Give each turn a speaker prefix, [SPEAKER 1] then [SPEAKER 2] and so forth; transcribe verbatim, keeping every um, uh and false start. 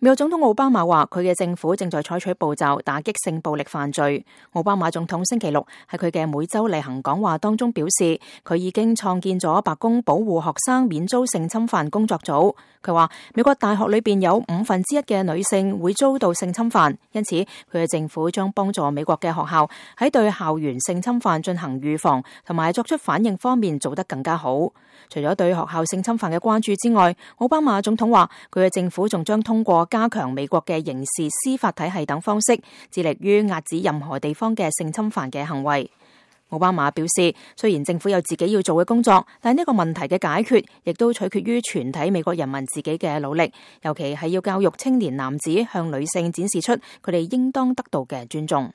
[SPEAKER 1] 美國總統奧巴馬話佢嘅政府正在採取步驟打擊性暴力犯罪。奧巴馬總統星期六喺佢嘅每周例行講話當中表示，佢已經創建咗白宮保護學生免遭性侵犯工作組。佢話美國大學裏邊有五分之一嘅女性會遭到性侵犯，因此佢嘅政府將幫助美國嘅學校喺對校園性侵犯進行預防同埋作出反應方面做得更加好。除咗對學校性侵犯嘅關注之外，奧巴馬總統話佢嘅政府仲將通過加強美國嘅刑事司法體系等方式，致力於遏止任何地方嘅性侵犯嘅行為。奧巴馬表示，雖然政府有自己要做嘅工作，但呢個問題嘅解決亦都取決於全體美國人民自己嘅努力，尤其係要教育青年男子向女性展示出佢哋應當得到嘅尊重。